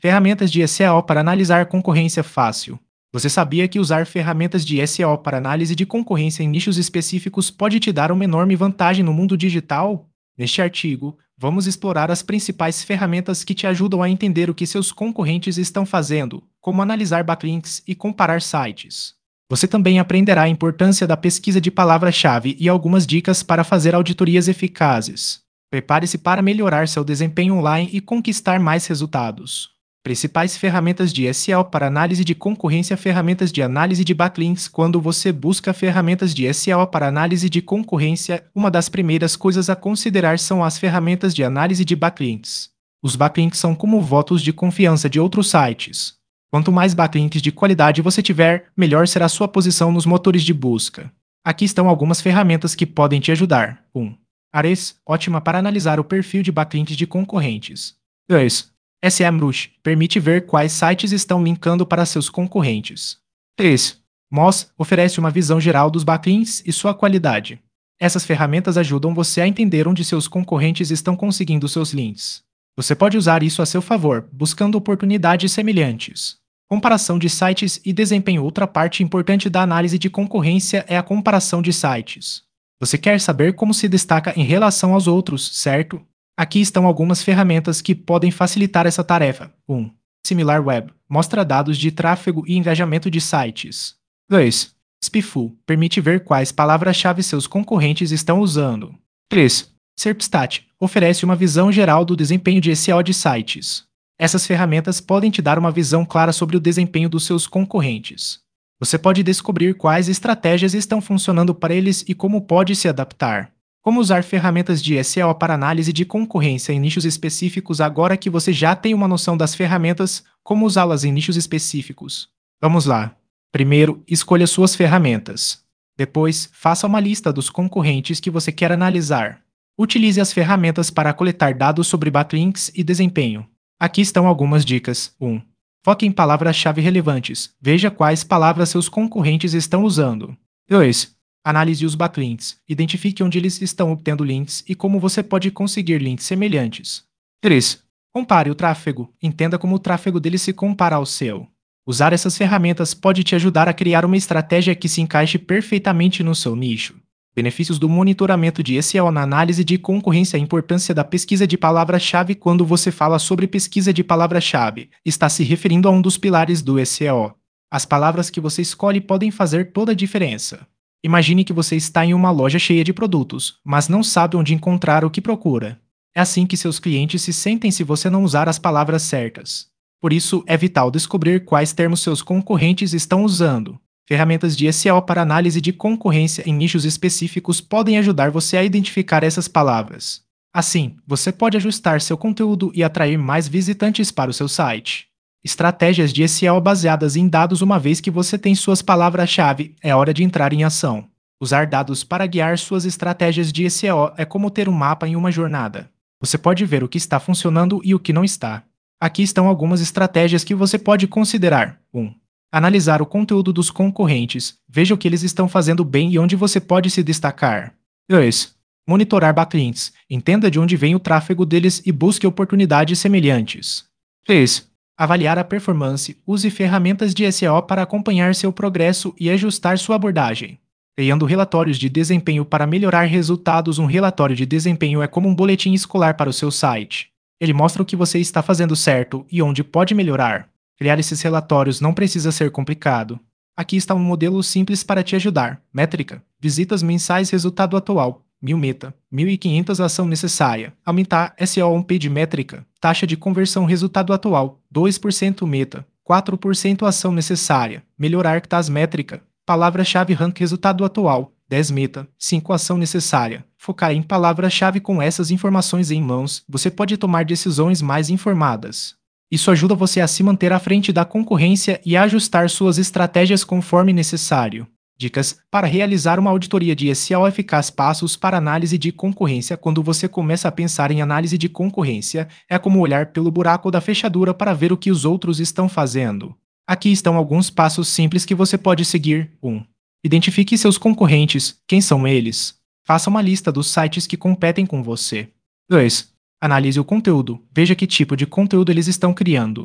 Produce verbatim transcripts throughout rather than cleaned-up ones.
Ferramentas de S E O para analisar concorrência fácil. Você sabia que usar ferramentas de S E O para análise de concorrência em nichos específicos pode te dar uma enorme vantagem no mundo digital? Neste artigo, vamos explorar as principais ferramentas que te ajudam a entender o que seus concorrentes estão fazendo, como analisar backlinks e comparar sites. Você também aprenderá a importância da pesquisa de palavra-chave e algumas dicas para fazer auditorias eficazes. Prepare-se para melhorar seu desempenho online e conquistar mais resultados. Principais ferramentas de S E O para análise de concorrência. Ferramentas de análise de backlinks. Quando você busca ferramentas de S E O para análise de concorrência, uma das primeiras coisas a considerar são as ferramentas de análise de backlinks. Os backlinks são como votos de confiança de outros sites. Quanto mais backlinks de qualidade você tiver, melhor será sua posição nos motores de busca. Aqui estão algumas ferramentas que podem te ajudar. um. Ahrefs, ótima para analisar o perfil de backlinks de concorrentes. dois. SEMrush, permite ver quais sites estão linkando para seus concorrentes. três. Moz, oferece uma visão geral dos backlinks e sua qualidade. Essas ferramentas ajudam você a entender onde seus concorrentes estão conseguindo seus links. Você pode usar isso a seu favor, buscando oportunidades semelhantes. Comparação de sites e desempenho. Outra parte importante da análise de concorrência é a comparação de sites. Você quer saber como se destaca em relação aos outros, certo? Aqui estão algumas ferramentas que podem facilitar essa tarefa. um. SimilarWeb, mostra dados de tráfego e engajamento de sites. dois. Spifful, permite ver quais palavras-chave seus concorrentes estão usando. três. Serpstat, oferece uma visão geral do desempenho de S E O de sites. Essas ferramentas podem te dar uma visão clara sobre o desempenho dos seus concorrentes. Você pode descobrir quais estratégias estão funcionando para eles e como pode se adaptar. Como usar ferramentas de S E O para análise de concorrência em nichos específicos. Agora que você já tem uma noção das ferramentas, como usá-las em nichos específicos? Vamos lá. Primeiro, escolha suas ferramentas. Depois, faça uma lista dos concorrentes que você quer analisar. Utilize as ferramentas para coletar dados sobre backlinks e desempenho. Aqui estão algumas dicas. um. Foque em palavras-chave relevantes. Veja quais palavras seus concorrentes estão usando. dois. Analise os backlinks. Identifique onde eles estão obtendo links e como você pode conseguir links semelhantes. três. Compare o tráfego. Entenda como o tráfego deles se compara ao seu. Usar essas ferramentas pode te ajudar a criar uma estratégia que se encaixe perfeitamente no seu nicho. Benefícios do monitoramento de S E O na análise de concorrência. A importância da pesquisa de palavra-chave. Quando você fala sobre pesquisa de palavra-chave, está se referindo a um dos pilares do S E O. As palavras que você escolhe podem fazer toda a diferença. Imagine que você está em uma loja cheia de produtos, mas não sabe onde encontrar o que procura. É assim que seus clientes se sentem se você não usar as palavras certas. Por isso, é vital descobrir quais termos seus concorrentes estão usando. Ferramentas de S E O para análise de concorrência em nichos específicos podem ajudar você a identificar essas palavras. Assim, você pode ajustar seu conteúdo e atrair mais visitantes para o seu site. Estratégias de S E O baseadas em dados. Uma vez que você tem suas palavras-chave, é hora de entrar em ação. Usar dados para guiar suas estratégias de S E O é como ter um mapa em uma jornada. Você pode ver o que está funcionando e o que não está. Aqui estão algumas estratégias que você pode considerar. um. Analisar o conteúdo dos concorrentes. Veja o que eles estão fazendo bem e onde você pode se destacar. dois. Monitorar backlinks. Entenda de onde vem o tráfego deles e busque oportunidades semelhantes. três. Avaliar a performance. Use ferramentas de S E O para acompanhar seu progresso e ajustar sua abordagem. Criando relatórios de desempenho para melhorar resultados. Um relatório de desempenho é como um boletim escolar para o seu site. Ele mostra o que você está fazendo certo e onde pode melhorar. Criar esses relatórios não precisa ser complicado. Aqui está um modelo simples para te ajudar. Métrica. Visitas mensais. Resultado atual. mil meta. mil e quinhentas ação necessária. Aumentar S E O on-page métrica. Taxa de conversão. Resultado atual. dois por cento meta. quatro por cento ação necessária. Melhorar C T A S métrica. Palavra-chave rank. Resultado atual. dez meta. cinco ação necessária. Focar em palavra-chave. Com essas informações em mãos, você pode tomar decisões mais informadas. Isso ajuda você a se manter à frente da concorrência e a ajustar suas estratégias conforme necessário. Dicas para realizar uma auditoria de S E O eficaz. Passos para análise de concorrência. Quando você começa a pensar em análise de concorrência, é como olhar pelo buraco da fechadura para ver o que os outros estão fazendo. Aqui estão alguns passos simples que você pode seguir. um. Identifique seus concorrentes. Quem são eles? Faça uma lista dos sites que competem com você. dois. Analise o conteúdo. Veja que tipo de conteúdo eles estão criando.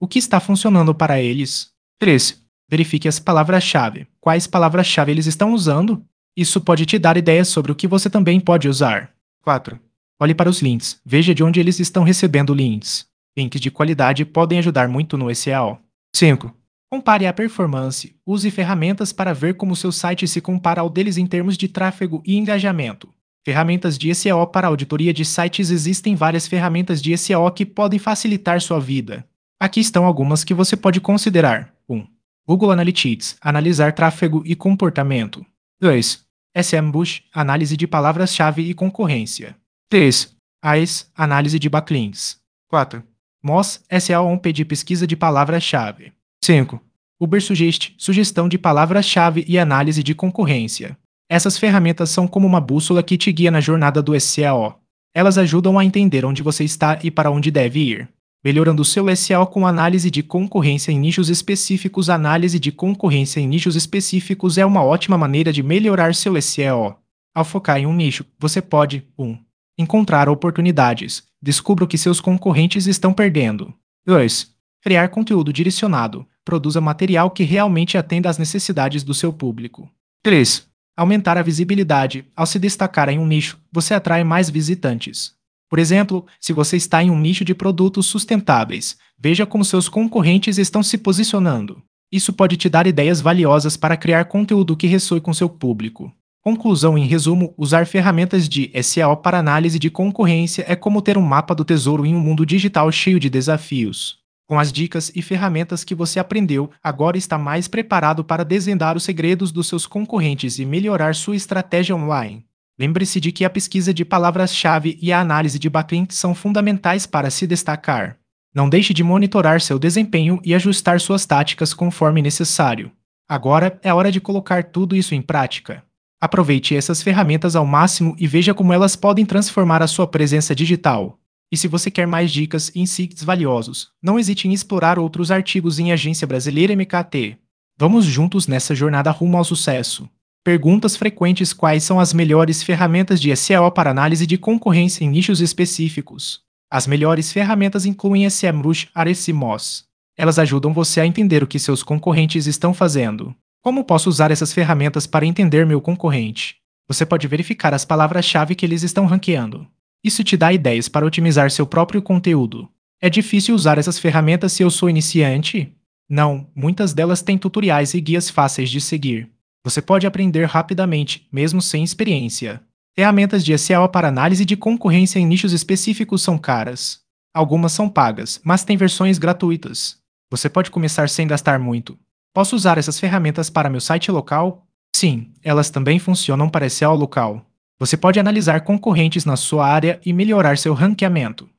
O que está funcionando para eles? três. Verifique as palavras-chave. Quais palavras-chave eles estão usando? Isso pode te dar ideias sobre o que você também pode usar. quatro. Olhe para os links. Veja de onde eles estão recebendo links. Links de qualidade podem ajudar muito no S E O. cinco. Compare a performance. Use ferramentas para ver como seu site se compara ao deles em termos de tráfego e engajamento. Ferramentas de S E O para auditoria de sites. Existem várias ferramentas de S E O que podem facilitar sua vida. Aqui estão algumas que você pode considerar. um. Google Analytics, analisar tráfego e comportamento. dois. SEMrush, análise de palavras-chave e concorrência. três. A E S, análise de backlinks. quatro. Moz, S E O on Page, pesquisa de palavras-chave. cinco. Ubersuggest, sugestão de palavras-chave e análise de concorrência. Essas ferramentas são como uma bússola que te guia na jornada do S E O. Elas ajudam a entender onde você está e para onde deve ir. Melhorando o seu S E O com análise de concorrência em nichos específicos. Análise de concorrência em nichos específicos é uma ótima maneira de melhorar seu S E O. Ao focar em um nicho, você pode um. Encontrar oportunidades. Descubra o que seus concorrentes estão perdendo. dois. Criar conteúdo direcionado. Produza material que realmente atenda às necessidades do seu público. três. Aumentar a visibilidade. Ao se destacar em um nicho, você atrai mais visitantes. Por exemplo, se você está em um nicho de produtos sustentáveis, veja como seus concorrentes estão se posicionando. Isso pode te dar ideias valiosas para criar conteúdo que ressoe com seu público. Conclusão: em resumo, usar ferramentas de S E O para análise de concorrência é como ter um mapa do tesouro em um mundo digital cheio de desafios. Com as dicas e ferramentas que você aprendeu, agora está mais preparado para desvendar os segredos dos seus concorrentes e melhorar sua estratégia online. Lembre-se de que a pesquisa de palavras-chave e a análise de backlinks são fundamentais para se destacar. Não deixe de monitorar seu desempenho e ajustar suas táticas conforme necessário. Agora é hora de colocar tudo isso em prática. Aproveite essas ferramentas ao máximo e veja como elas podem transformar a sua presença digital. E se você quer mais dicas e insights valiosos, não hesite em explorar outros artigos em Agência Brasileira M K T. Vamos juntos nessa jornada rumo ao sucesso. Perguntas frequentes: quais são as melhores ferramentas de S E O para análise de concorrência em nichos específicos? As melhores ferramentas incluem SEMrush, Ahrefs e Moz. Elas ajudam você a entender o que seus concorrentes estão fazendo. Como posso usar essas ferramentas para entender meu concorrente? Você pode verificar as palavras-chave que eles estão ranqueando. Isso te dá ideias para otimizar seu próprio conteúdo. É difícil usar essas ferramentas se eu sou iniciante? Não, muitas delas têm tutoriais e guias fáceis de seguir. Você pode aprender rapidamente, mesmo sem experiência. Ferramentas de S E O para análise de concorrência em nichos específicos são caras. Algumas são pagas, mas têm versões gratuitas. Você pode começar sem gastar muito. Posso usar essas ferramentas para meu site local? Sim, elas também funcionam para S E O local. Você pode analisar concorrentes na sua área e melhorar seu ranqueamento.